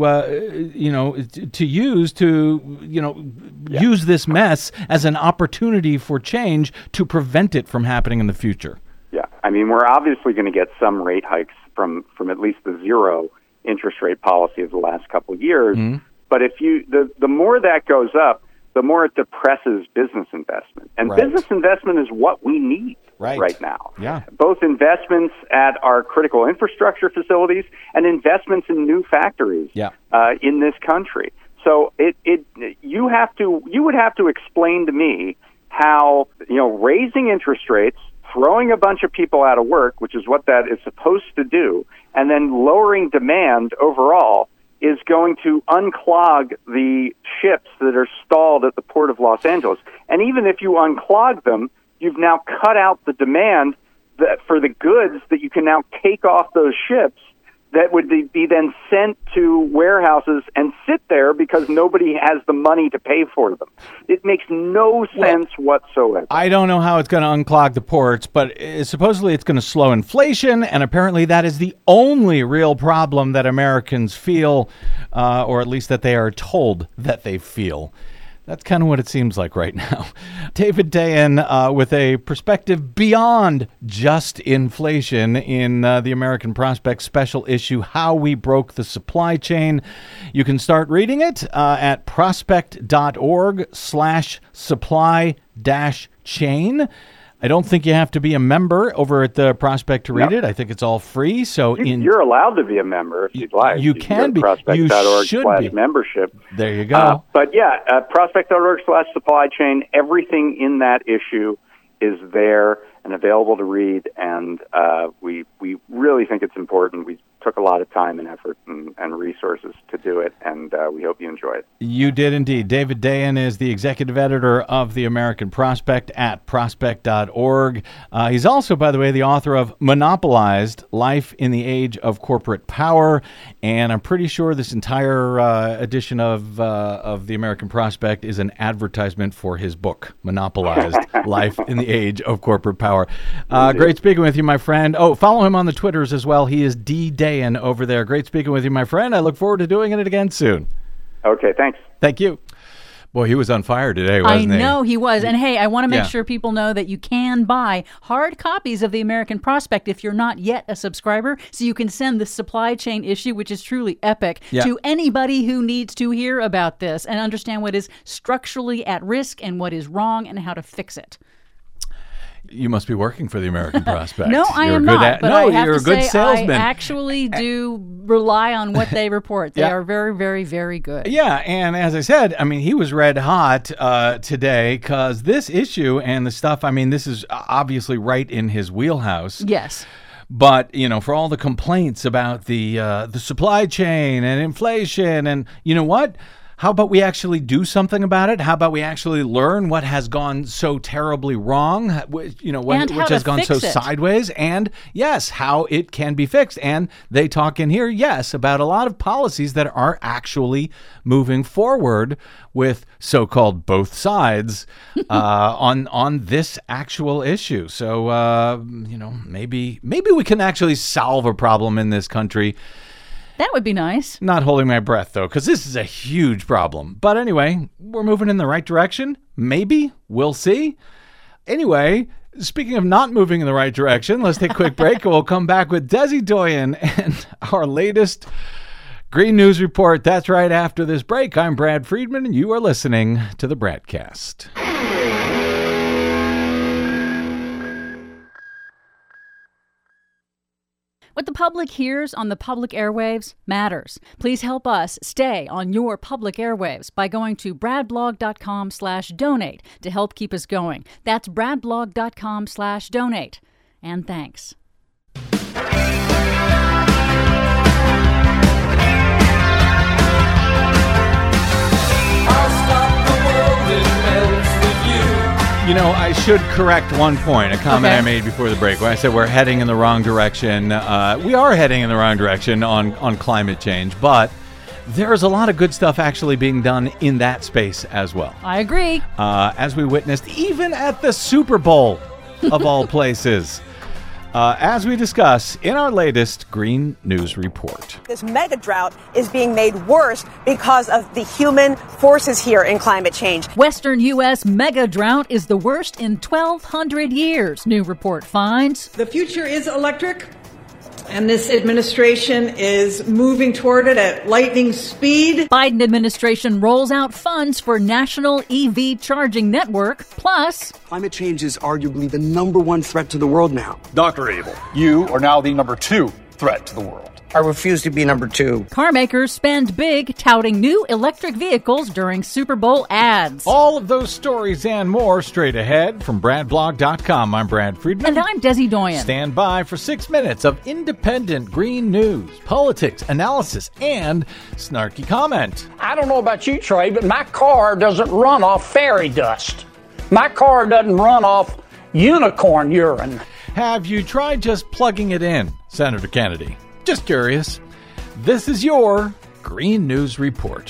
use this mess as an opportunity for change to prevent it from happening in the future? Yeah, I mean, we're obviously going to get some rate hikes from at least the zero interest rate policy of the last couple of years. Mm-hmm. But if the more that goes up, the more it depresses business investment. And business investment is what we need right now. Yeah. Both investments at our critical infrastructure facilities and investments in new factories in this country. So you would have to explain to me how, raising interest rates, throwing a bunch of people out of work, which is what that is supposed to do, and then lowering demand overall is going to unclog the ships that are stalled at the Port of Los Angeles. And even if you unclog them, you've now cut out the demand for the goods that you can now take off those ships that would be then sent to warehouses and sit there because nobody has the money to pay for them. It makes no sense whatsoever. I don't know how it's going to unclog the ports, but supposedly it's going to slow inflation, and apparently that is the only real problem that Americans feel, or at least that they are told that they feel. That's kind of what it seems like right now. David Dayen with a perspective beyond just inflation in the American Prospect special issue, How We Broke the Supply Chain. You can start reading it at prospect.org/supply-chain. I don't think you have to be a member over at the Prospect to read it. I think it's all free. So you're allowed to be a member if you'd like. You can be. You should be. Membership. There you go. But prospect.org/supply chain. Everything in that issue is there and available to read, and we really think it's important. We took a lot of time and effort and resources to do it, and we hope you enjoy it. You did indeed. David Dayen is the executive editor of the American Prospect at prospect.org. He's also, by the way, the author of Monopolized: Life in the Age of Corporate Power, and I'm pretty sure this entire edition of the American Prospect is an advertisement for his book, Monopolized: Life in the Age of Corporate Power. Great speaking with you, my friend. Oh, follow him on the Twitters as well. He is D. Dayen over there. Great speaking with you, my friend. I look forward to doing it again soon. Okay, thanks. Thank you. Boy, he was on fire today, wasn't he? I know he was. And hey, I want to make sure people know that you can buy hard copies of the American Prospect if you're not yet a subscriber, so you can send the supply chain issue, which is truly epic, to anybody who needs to hear about this and understand what is structurally at risk and what is wrong and how to fix it. You must be working for the American Prospect. No, I am not. But I have you're to a good say, salesman. I actually do rely on what they report. They are very, very, very good. Yeah, and as I said, I mean, he was red hot today because this issue and the stuff, I mean, this is obviously right in his wheelhouse. Yes. But, for all the complaints about the supply chain and inflation and you know what? How about we actually do something about it? How about we actually learn what has gone so terribly wrong, which has gone so sideways, and yes, how it can be fixed. And they talk in here, yes, about a lot of policies that are actually moving forward with so-called both sides on this actual issue. So, maybe we can actually solve a problem in this country. That would be nice. Not holding my breath, though, because this is a huge problem. But anyway, we're moving in the right direction. Maybe. We'll see. Anyway, speaking of not moving in the right direction, let's take a quick break, and we'll come back with Desi Doyen and our latest Green News Report. That's right after this break. I'm Brad Friedman, and you are listening to the Bradcast. What the public hears on the public airwaves matters. Please help us stay on your public airwaves by going to bradblog.com/donate to help keep us going. That's bradblog.com/donate. And thanks. You know, I should correct one point, a comment I made before the break, where I said we're heading in the wrong direction. We are heading in the wrong direction on climate change, but there's a lot of good stuff actually being done in that space as well. I agree. As we witnessed, even at the Super Bowl, of all places. As we discuss in our latest Green News Report. This mega drought is being made worse because of the human forces here in climate change. Western U.S. mega drought is the worst in 1,200 years, new report finds. The future is electric, and this administration is moving toward it at lightning speed. Biden administration rolls out funds for national EV charging network. Plus, climate change is arguably the number one threat to the world now. Dr. Abel, you are now the number 2 threat to the world. I refuse to be number 2. Car makers spend big touting new electric vehicles during Super Bowl ads. All of those stories and more straight ahead from BradBlog.com. I'm Brad Friedman. And I'm Desi Doyen. Stand by for 6 minutes of independent green news, politics, analysis, and snarky comment. I don't know about you, Trey, but my car doesn't run off fairy dust. My car doesn't run off unicorn urine. Have you tried just plugging it in, Senator Kennedy? Just curious. This is your Green News Report.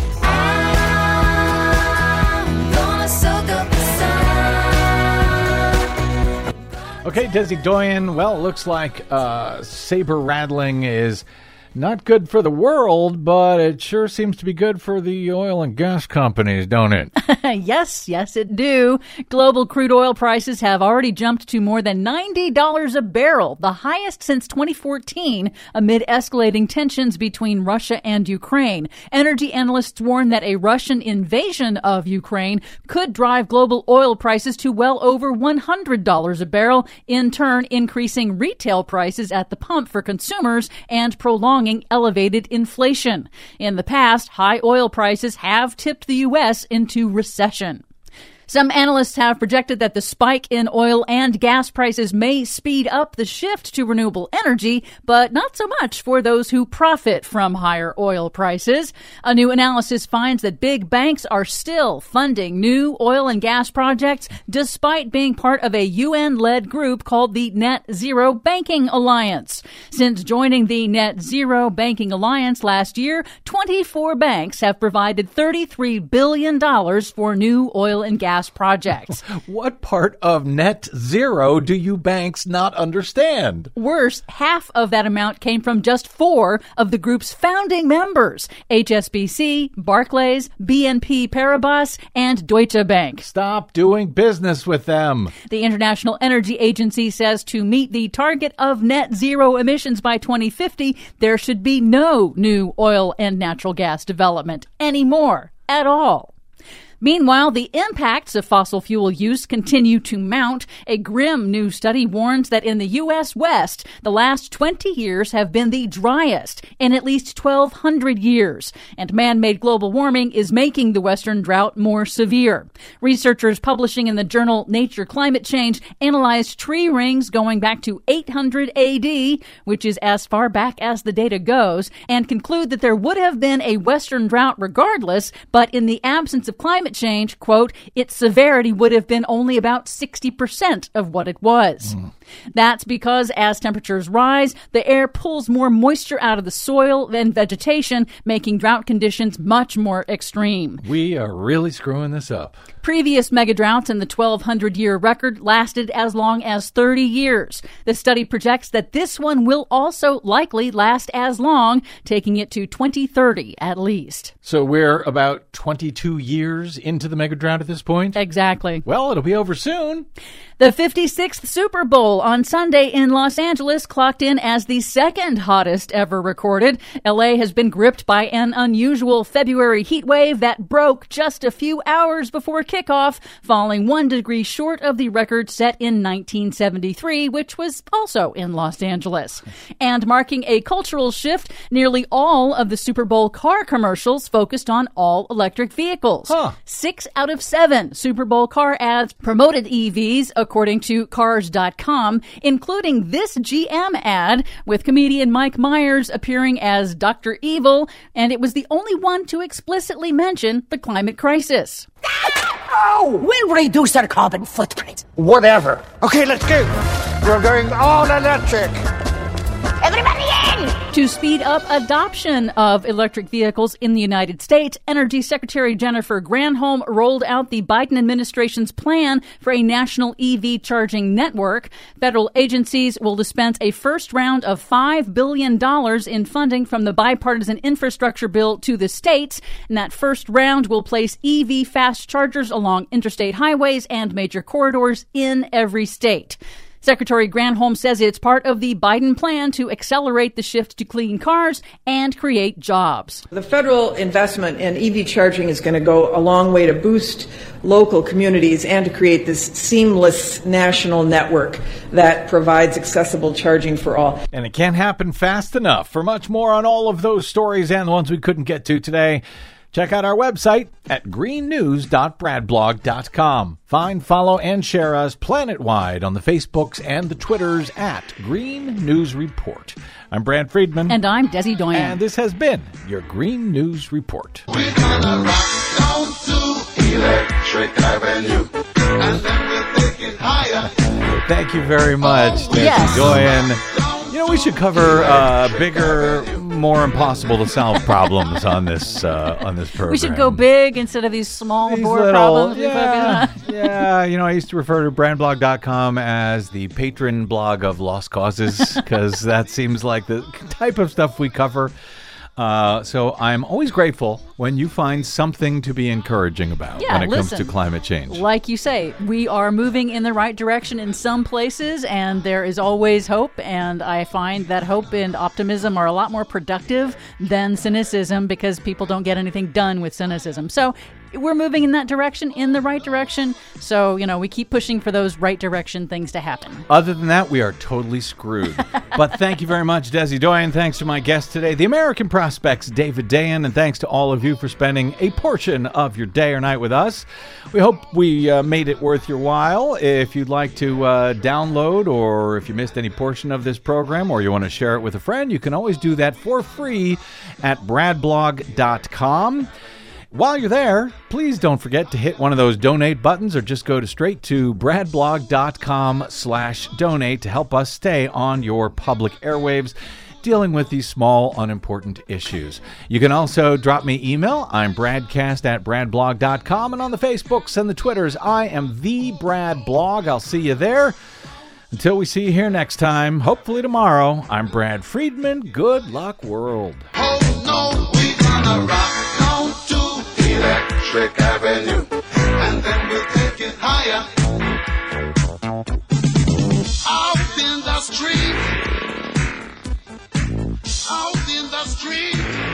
Okay, Desi Doyen, well, it looks like saber rattling is not good for the world, but it sure seems to be good for the oil and gas companies, don't it? Yes, it do. Global crude oil prices have already jumped to more than $90 a barrel, the highest since 2014, amid escalating tensions between Russia and Ukraine. Energy analysts warn that a Russian invasion of Ukraine could drive global oil prices to well over $100 a barrel, in turn increasing retail prices at the pump for consumers and prolonging elevated inflation. In the past, high oil prices have tipped the U.S. into recession. Some analysts have projected that the spike in oil and gas prices may speed up the shift to renewable energy, but not so much for those who profit from higher oil prices. A new analysis finds that big banks are still funding new oil and gas projects despite being part of a UN-led group called the Net Zero Banking Alliance. Since joining the Net Zero Banking Alliance last year, 24 banks have provided $33 billion for new oil and gas projects. What part of net zero do you banks not understand? Worse, half of that amount came from just 4 of the group's founding members: HSBC, Barclays, BNP Paribas, and Deutsche Bank. Stop doing business with them. The International Energy Agency says to meet the target of net zero emissions by 2050, there should be no new oil and natural gas development anymore at all. Meanwhile, the impacts of fossil fuel use continue to mount. A grim new study warns that in the U.S. West, the last 20 years have been the driest in at least 1,200 years, and man-made global warming is making the Western drought more severe. Researchers publishing in the journal Nature Climate Change analyzed tree rings going back to 800 AD, which is as far back as the data goes, and conclude that there would have been a Western drought regardless, but in the absence of climate change, quote, its severity would have been only about 60% of what it was. That's because as temperatures rise, the air pulls more moisture out of the soil and vegetation, making drought conditions much more extreme. We are really screwing this up. Previous megadroughts in the 1,200-year record lasted as long as 30 years. The study projects that this one will also likely last as long, taking it to 2030 at least. So we're about 22 years into the megadrought at this point? Exactly. Well, it'll be over soon. The 56th Super Bowl on Sunday in Los Angeles clocked in as the second hottest ever recorded. LA has been gripped by an unusual February heat wave that broke just a few hours before kickoff. kickoff, falling 1 degree short of the record set in 1973, which was also in Los Angeles. And marking a cultural shift, nearly all of the Super Bowl car commercials focused on all-electric vehicles. 6 out of 7 Super Bowl car ads promoted EVs, according to Cars.com, including this GM ad with comedian Mike Myers appearing as Dr. Evil, and it was the only one to explicitly mention the climate crisis. Oh! We'll reduce our carbon footprint. Whatever. Okay, let's go. We're going all electric. Everybody in! To speed up adoption of electric vehicles in the United States, Energy Secretary Jennifer Granholm rolled out the Biden administration's plan for a national EV charging network. Federal agencies will dispense a first round of $5 billion in funding from the bipartisan infrastructure bill to the states. And that first round will place EV fast chargers along interstate highways and major corridors in every state. Secretary Granholm says it's part of the Biden plan to accelerate the shift to clean cars and create jobs. The federal investment in EV charging is going to go a long way to boost local communities and to create this seamless national network that provides accessible charging for all. And it can't happen fast enough. For much more on all of those stories and the ones we couldn't get to today, check out our website at greennews.bradblog.com. Find, follow, and share us planet-wide on the Facebooks and the Twitters at Green News Report. I'm Brad Friedman. And I'm Desi Doyen. And this has been your Green News Report. We're gonna rock down to Electric Avenue, and then we'll take it higher. Thank you very much, Desi Doyen. You know, we should cover bigger, more impossible to solve problems on this program. We should go big instead of these small, boring problems. Yeah, you know, I used to refer to brandblog.com as the patron blog of lost causes because that seems like the type of stuff we cover. So I'm always grateful when you find something to be encouraging about when it comes to climate change. Like you say, we are moving in the right direction in some places, and there is always hope. And I find that hope and optimism are a lot more productive than cynicism because people don't get anything done with cynicism. So we're moving in that direction, in the right direction. So, you know, we keep pushing for those right direction things to happen. Other than that, we are totally screwed. But thank you very much, Desi Doyen. Thanks to my guest today, the American Prospect's David Dayen. And thanks to all of you for spending a portion of your day or night with us. We hope we made it worth your while. If you'd like to download, or if you missed any portion of this program, or you want to share it with a friend, you can always do that for free at bradblog.com. While you're there, please don't forget to hit one of those donate buttons or just go straight to bradblog.com/donate to help us stay on your public airwaves dealing with these small, unimportant issues. You can also drop me email. I'm bradcast@bradblog.com, and on the Facebooks and the Twitters, I am the Brad Blog. I'll see you there. Until we see you here next time, hopefully tomorrow, I'm Brad Friedman. Good luck, world. Oh no, we're gonna rock down to Electric Avenue, and then we'll take it higher. Out in the street, out in the street.